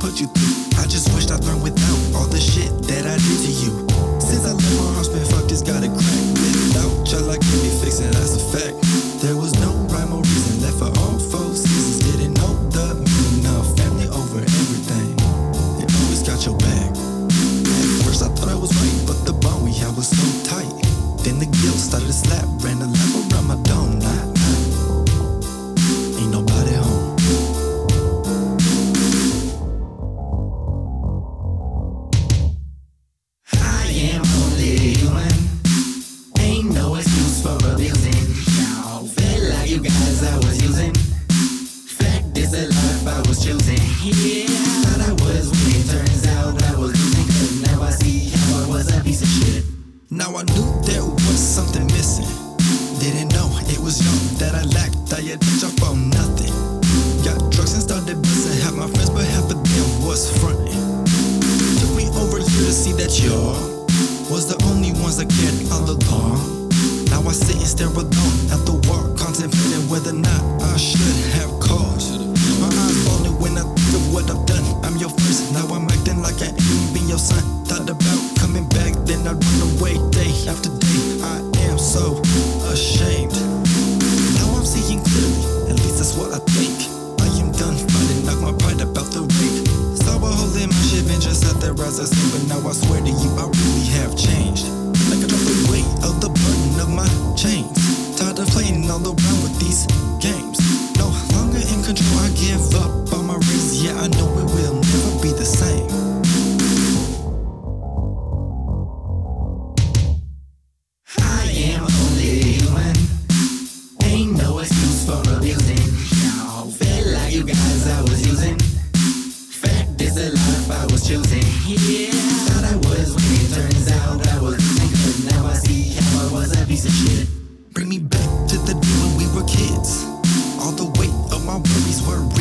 put you through. I just wished I learned without all the shit that I did to you. Since I left my heart's been fucked, it's got a crack. Without you, I can't be fixing, that's a fact. There was no rhyme or reason left for all 4 seasons. Didn't know the meaning of family over everything. It always got your back. At first I thought I was right, but the bond we had was so tight. Then the guilt started to slap, ran a lap around my dome. Ain't nobody home. I am only human. Ain't no excuse for abusing. Now felt like you guys I was using. Fact is a life I was choosing. Yeah, thought I was winning, turns out I was losing. Cause now I see how I was a piece of shit. Now I knew there was something missing. Didn't know it was young that I lacked. I had touch up on nothing. Got drugs and started busting. Half my friends, but half of them was fronting. Took me over here to see that y'all was the only ones that cared all along. Now I sit and stare alone at the wall, contemplating whether or not I should have called. My eyes falling when I think of what I've done. I'm your first, now I'm acting like I ain't been your son. Thought about coming back, then I run away day after day. I am so ashamed. Now I'm seeing clearly, at least that's what I think. I am done fighting, knock my pride about the rape. Saw a hole in my ship and just sat there as I say, but now I swear to you, I really have changed. Like I dropped the weight of the burden of my chains. Tired of playing all around with these games. No longer in control, I give up on my race. Yeah, I know it will never be the same. I am only human. Ain't no excuse for abusing. Now felt like you guys I was using. Fact is a life I was choosing. Yeah, thought I was winning, turns out I was losing. Cause now I see how I was a piece of shit. Bring me back to the day when we were kids. All the weight of my worries were